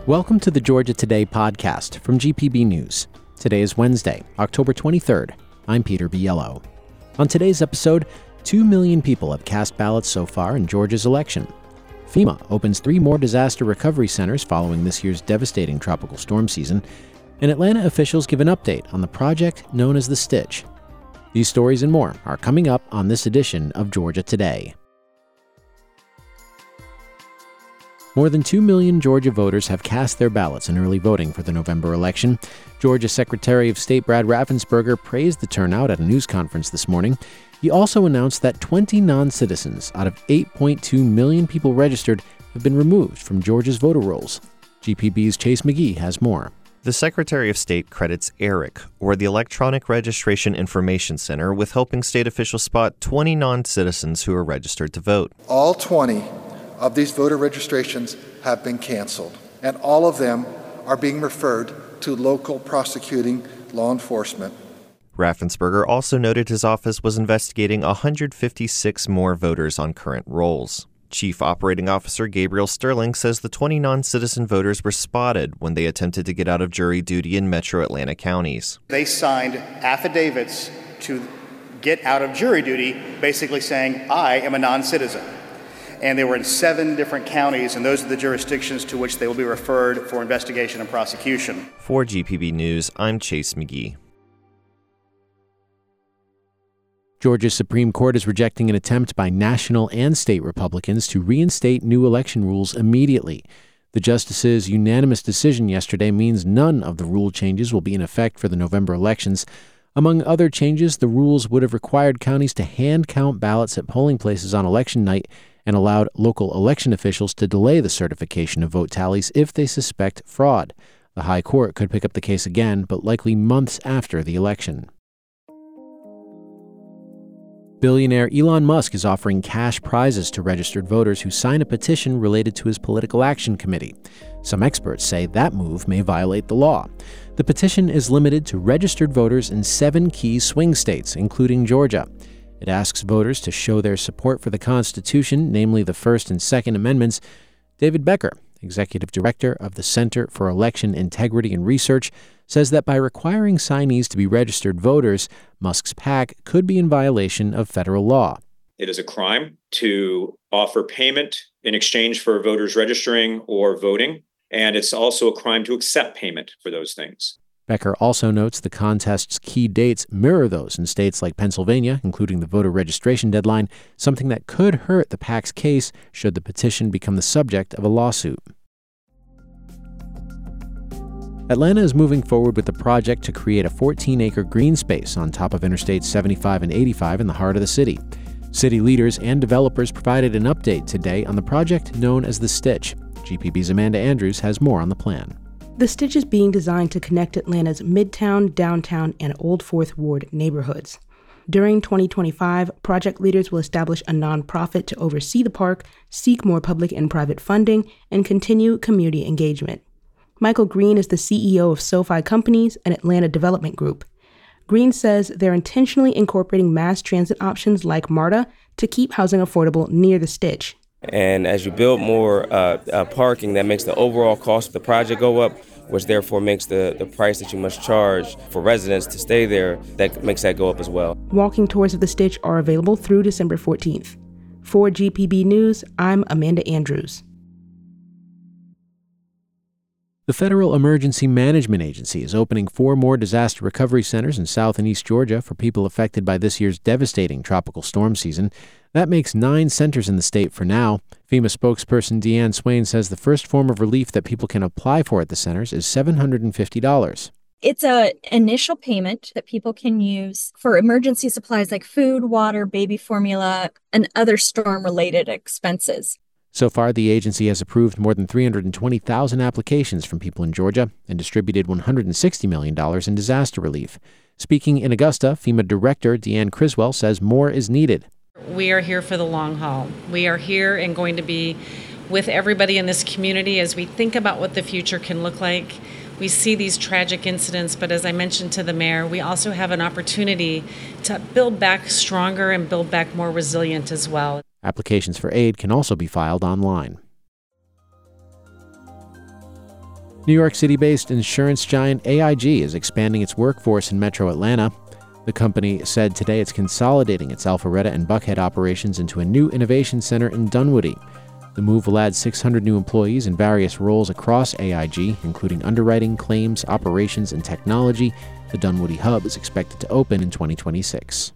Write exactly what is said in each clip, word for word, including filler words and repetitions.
Welcome to the Georgia Today podcast from G P B News. Today is Wednesday, October twenty-third. I'm Peter Biello. On today's episode, two million people have cast ballots so far in Georgia's election. FEMA opens three more disaster recovery centers following this year's devastating tropical storm season, and Atlanta officials give an update on the project known as The Stitch. These stories and more are coming up on this edition of Georgia Today. More than two million Georgia voters have cast their ballots in early voting for the November election. Georgia Secretary of State Brad Raffensperger praised the turnout at a news conference this morning. He also announced that twenty non-citizens out of eight point two million people registered have been removed from Georgia's voter rolls. G P B's Chase McGee has more. The Secretary of State credits ERIC, or the Electronic Registration Information Center, with helping state officials spot twenty non-citizens who are registered to vote. All twenty of these voter registrations have been canceled, and all of them are being referred to local prosecuting law enforcement. Raffensperger also noted his office was investigating one hundred fifty-six more voters on current rolls. Chief Operating Officer Gabriel Sterling says the twenty non-citizen voters were spotted when they attempted to get out of jury duty in metro Atlanta counties. They signed affidavits to get out of jury duty, basically saying, I am a non-citizen. And they were in seven different counties, and those are the jurisdictions to which they will be referred for investigation and prosecution. For G P B News, I'm Chase McGee. Georgia's Supreme Court is rejecting an attempt by national and state Republicans to reinstate new election rules immediately. The justices' unanimous decision yesterday means none of the rule changes will be in effect for the November elections. Among other changes, the rules would have required counties to hand count ballots at polling places on election night and allowed local election officials to delay the certification of vote tallies if they suspect fraud. The High Court could pick up the case again, but likely months after the election. Billionaire Elon Musk is offering cash prizes to registered voters who sign a petition related to his political action committee. Some experts say that move may violate the law. The petition is limited to registered voters in seven key swing states, including Georgia. It asks voters to show their support for the Constitution, namely the First and Second Amendments. David Becker, executive director of the Center for Election Integrity and Research, says that by requiring signees to be registered voters, Musk's PAC could be in violation of federal law. It is a crime to offer payment in exchange for voters registering or voting, and it's also a crime to accept payment for those things. Becker also notes the contest's key dates mirror those in states like Pennsylvania, including the voter registration deadline, something that could hurt the PAC's case should the petition become the subject of a lawsuit. Atlanta is moving forward with the project to create a fourteen-acre green space on top of Interstates seventy-five and eighty-five in the heart of the city. City leaders and developers provided an update today on the project known as The Stitch. G P B's Amanda Andrews has more on the plan. The Stitch is being designed to connect Atlanta's Midtown, Downtown, and Old Fourth Ward neighborhoods. During twenty twenty-five, project leaders will establish a nonprofit to oversee the park, seek more public and private funding, and continue community engagement. Michael Green is the C E O of SoFi Companies, an Atlanta development group. Green says they're intentionally incorporating mass transit options like MARTA to keep housing affordable near the Stitch. And as you build more uh, uh, parking, that makes the overall cost of the project go up, which therefore makes the, the price that you must charge for residents to stay there, that makes that go up as well. Walking tours of the Stitch are available through December fourteenth. For G P B News, I'm Amanda Andrews. The Federal Emergency Management Agency is opening four more disaster recovery centers in South and East Georgia for people affected by this year's devastating tropical storm season. That makes nine centers in the state for now. FEMA spokesperson Deanne Swain says the first form of relief that people can apply for at the centers is seven hundred fifty dollars. It's an initial payment that people can use for emergency supplies like food, water, baby formula, and other storm-related expenses. So far, the agency has approved more than three hundred twenty thousand applications from people in Georgia and distributed one hundred sixty million dollars in disaster relief. Speaking in Augusta, FEMA Director Deanne Criswell says more is needed. We are here for the long haul. We are here and going to be with everybody in this community as we think about what the future can look like. We see these tragic incidents, but as I mentioned to the mayor, we also have an opportunity to build back stronger and build back more resilient as well. Applications for aid can also be filed online. New York City-based insurance giant A I G is expanding its workforce in Metro Atlanta. The company said today it's consolidating its Alpharetta and Buckhead operations into a new innovation center in Dunwoody. The move will add six hundred new employees in various roles across A I G, including underwriting, claims, operations, and technology. The Dunwoody hub is expected to open in twenty twenty-six.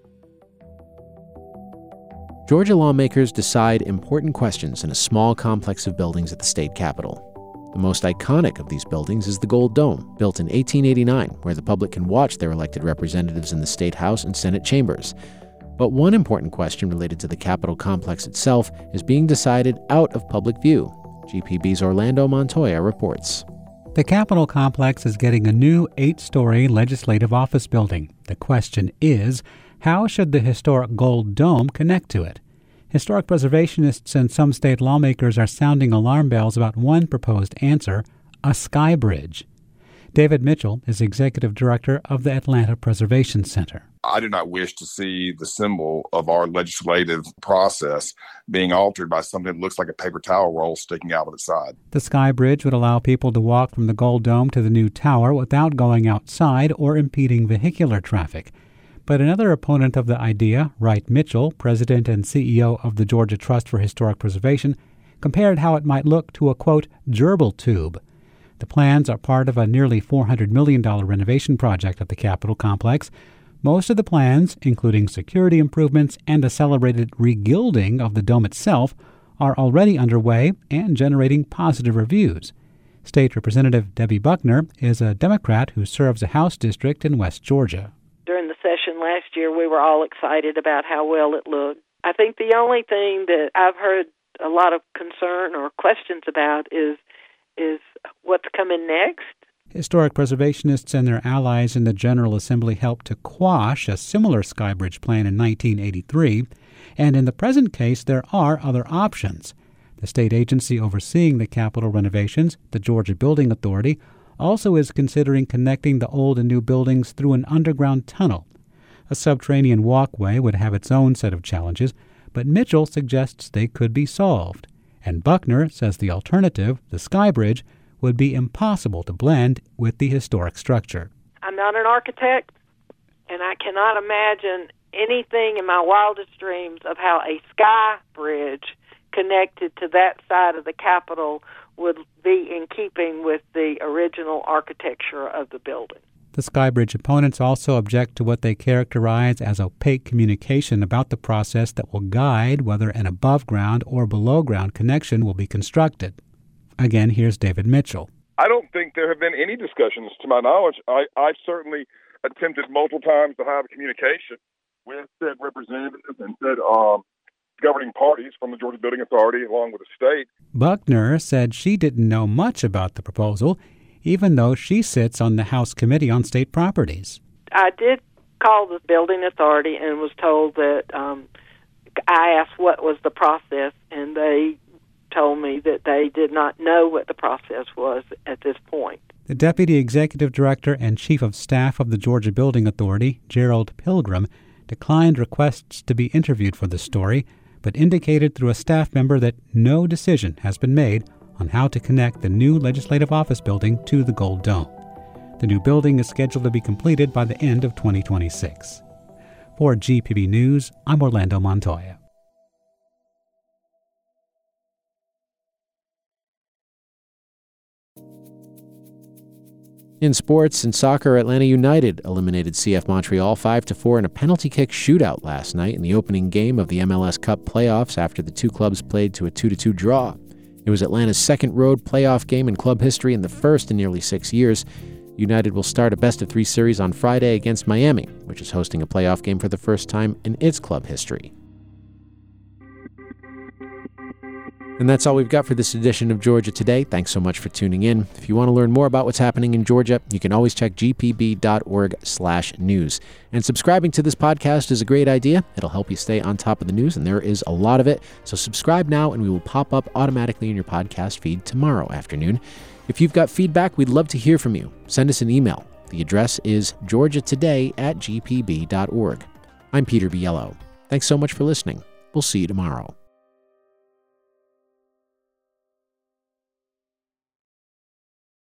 Georgia lawmakers decide important questions in a small complex of buildings at the state capitol. The most iconic of these buildings is the Gold Dome, built in eighteen eighty-nine, where the public can watch their elected representatives in the State House and Senate chambers. But one important question related to the Capitol complex itself is being decided out of public view. G P B's Orlando Montoya reports. The Capitol complex is getting a new eight-story legislative office building. The question is, how should the historic Gold Dome connect to it? Historic preservationists and some state lawmakers are sounding alarm bells about one proposed answer, a sky bridge. David Mitchell is executive director of the Atlanta Preservation Center. I do not wish to see the symbol of our legislative process being altered by something that looks like a paper towel roll sticking out of its side. The sky bridge would allow people to walk from the Gold Dome to the new tower without going outside or impeding vehicular traffic. But another opponent of the idea, Wright Mitchell, president and C E O of the Georgia Trust for Historic Preservation, compared how it might look to a, quote, gerbil tube. The plans are part of a nearly four hundred million dollars renovation project at the Capitol complex. Most of the plans, including security improvements and a celebrated regilding of the dome itself, are already underway and generating positive reviews. State Representative Debbie Buckner is a Democrat who serves a House district in West Georgia. During the session last year, we were all excited about how well it looked. I think the only thing that I've heard a lot of concern or questions about is is what's coming next. Historic preservationists and their allies in the General Assembly helped to quash a similar skybridge plan in nineteen eighty-three, and in the present case there are other options. The state agency overseeing the Capitol renovations, the Georgia Building Authority, also is considering connecting the old and new buildings through an underground tunnel. A subterranean walkway would have its own set of challenges, but Mitchell suggests they could be solved. And Buckner says the alternative, the sky bridge, would be impossible to blend with the historic structure. I'm not an architect, and I cannot imagine anything in my wildest dreams of how a sky bridge connected to that side of the Capitol would be in keeping with the original architecture of the building. The Skybridge opponents also object to what they characterize as opaque communication about the process that will guide whether an above-ground or below-ground connection will be constructed. Again, here's David Mitchell. I don't think there have been any discussions, to my knowledge. I, I've certainly attempted multiple times to have communication with said representatives and said um, governing parties from the Georgia Building Authority along with the state. Buckner said she didn't know much about the proposal, even though she sits on the House Committee on State Properties. I did call the Building Authority and was told that um, I asked what was the process, and they told me that they did not know what the process was at this point. The Deputy Executive Director and Chief of Staff of the Georgia Building Authority, Gerald Pilgrim, declined requests to be interviewed for the story, but indicated through a staff member that no decision has been made on how to connect the new Legislative Office building to the Gold Dome. The new building is scheduled to be completed by the end of twenty twenty-six. For G P B News, I'm Orlando Montoya. In sports, in soccer, Atlanta United eliminated C F Montreal five to four in a penalty kick shootout last night in the opening game of the M L S Cup playoffs after the two clubs played to a two to two draw. It was Atlanta's second road playoff game in club history and the first in nearly six years. United will start a best-of-three series on Friday against Miami, which is hosting a playoff game for the first time in its club history. And that's all we've got for this edition of Georgia Today. Thanks so much for tuning in. If you want to learn more about what's happening in Georgia, you can always check g p b dot org slash news. And subscribing to this podcast is a great idea. It'll help you stay on top of the news, and there is a lot of it. So subscribe now, and we will pop up automatically in your podcast feed tomorrow afternoon. If you've got feedback, we'd love to hear from you. Send us an email. The address is georgia today at g p b dot org. I'm Peter Biello. Thanks so much for listening. We'll see you tomorrow.